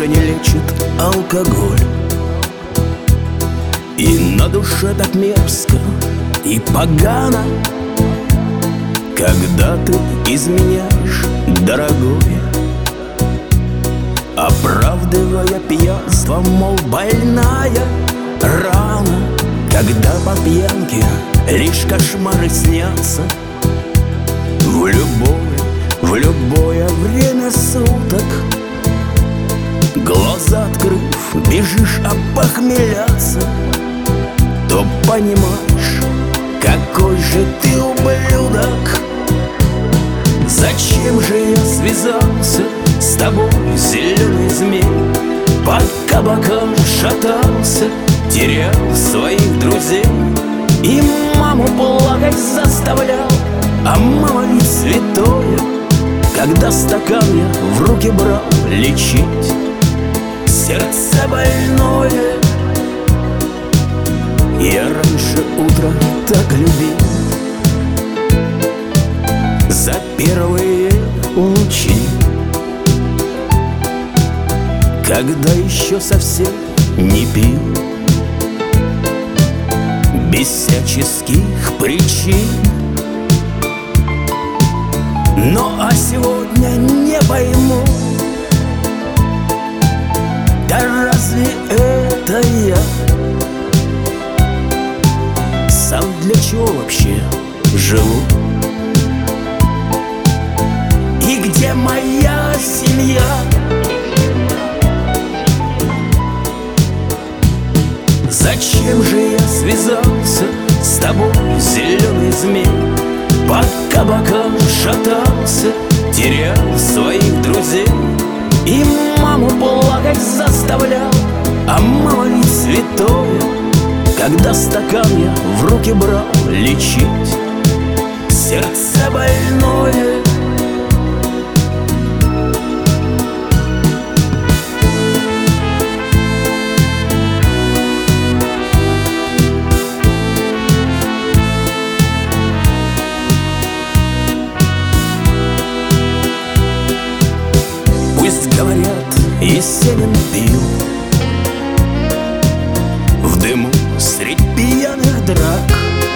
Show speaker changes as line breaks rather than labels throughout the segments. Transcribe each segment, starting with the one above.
уже не лечит алкоголь. И на душе так мерзко и погано, когда ты изменяешь, дорогой, оправдывая пьянство, мол, больная рана. Когда по пьянке лишь кошмары снятся, в любое время суток, глаза открыв, бежишь опохмеляться, то понимаешь, какой же ты ублюдок. Зачем же я связался с тобой, зеленый змей? По кабакам шатался, терял своих друзей. И маму плакать заставлял, а мама ведь святое, когда стакан я в руки брал лечить сердце больное. Я раньше утра так любил, за первые лучи, когда еще совсем не пил, без всяческих причин. Ну а сегодня не пойму, да разве это я? Сам для чего вообще живу? И где моя семья? Зачем же я связался с тобой, зеленый змей? По кабакам шатался, терял своих друзей. И маму плакать заставлял, а мама ведь святое, когда стакан я в руки брал лечить сердце больное. Говорят, Есенин пил в дыму средь пьяных драк.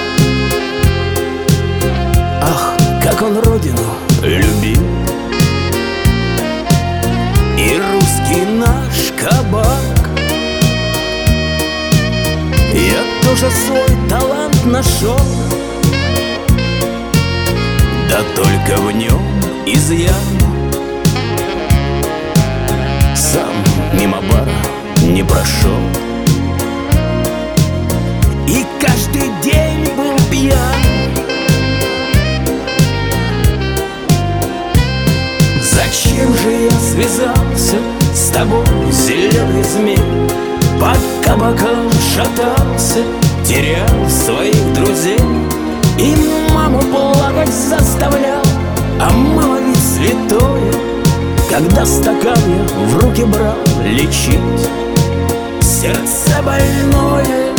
Ах, как он родину любил, и русский наш кабак. Я тоже свой талант нашел, да только в нем изъян. Сам мимо бара не прошел, и каждый день был пьян. Зачем же я связался с тобой, зеленый змей? По кабакам шатался, терял своих друзей. И маму плакать заставлял, а мама ведь святое, когда стакан я в руки брал лечить сердце больное.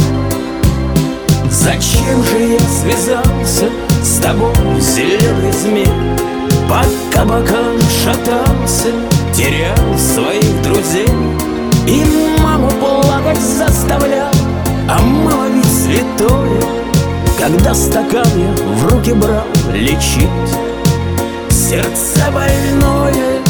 Зачем же я связался с тобой, зеленый змей? По кабакам шатался, терял своих друзей. И маму плакать заставлял, а мама ведь святое, когда стакан я в руки брал лечить сердце больное.